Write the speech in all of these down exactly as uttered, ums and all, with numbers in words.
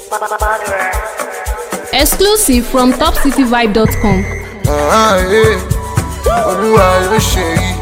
Exclusive from top city vibe dot com. Olúwa ló ṣe yìí.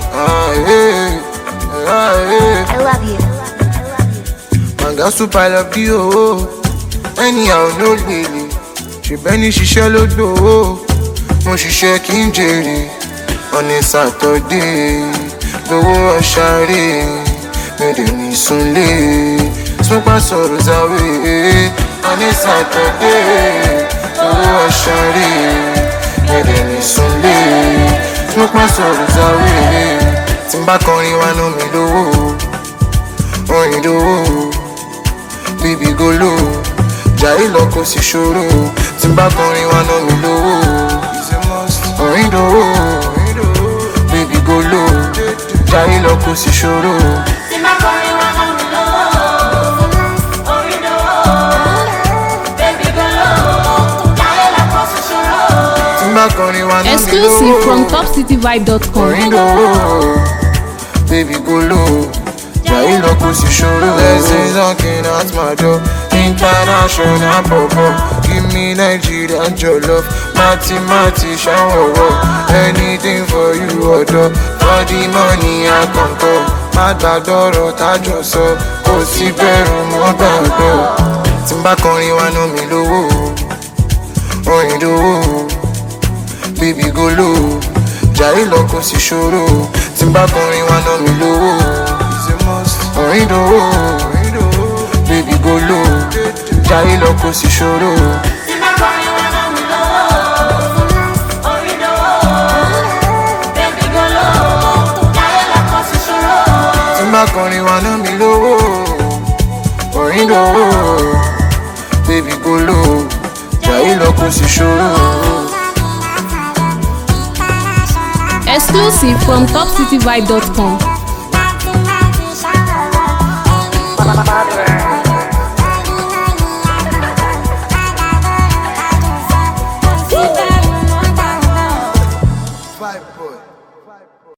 I love you. Màgá super I love you o. Anyhow no lele. Ṣèbẹ́ni ṣiṣẹ́ ló gbòó. Mo ṣiṣẹ́ kí n jèrè. On a Saturday. Lówó ọ̀ṣàrè. Mi dè ní sunlé. Smoke sorrows away. On a Saturday. Lówó ọ̀ṣàrè. Mi dè ní sunlé. Smoke my sorrows away. Tí n bá kọrin wá ná mi lówó. Orin lówó. Baby go low. Jàre lọ kò sí ṣòro. Tí n bá kọrin wá ná mi lówó. Orin lówó. Baby go low. Jàre lọ kò sí ṣòro. Tí n bá kọrin wá ná mi lówó. Orin lówó. Baby go low. Jàre lọ kò sí ṣòro. Tí n bá kọrin wá ná mi lówó. Exclusive from top city vibe dot com. Orin lówó. Baby go low. Jàre lọ kò sí ṣòro. Blessings knocking at my door. International pop-up. Give me Nigerian jollof. Mati mati shower. Anything for you ọ̀dọ́. For the money I concur. Má gbàdọ̀rọ̀ tájọ sọ. Kò sí bẹ̀rù mọ́ gbàgbọ́. Tí n bá kọrin wá ná mi lówó. Orin lówó. Baby go low. Jàre lọ kò sí ṣòro. Tí n bá kọrin wá ná mi lówó. Orin lówó. Baby go low. Jàre lọ kò sí ṣòro. Tí n bá kọrin wá ná mi lówó. Orin lówó. Baby go low. Jàre lọ kò sí ṣòro. Tí n bá kọrin wá ná mi lówó. Orin lówó. Baby go low. Jàre lọ kò sí ṣòro. Exclusive from top city vibe dot com. Bye.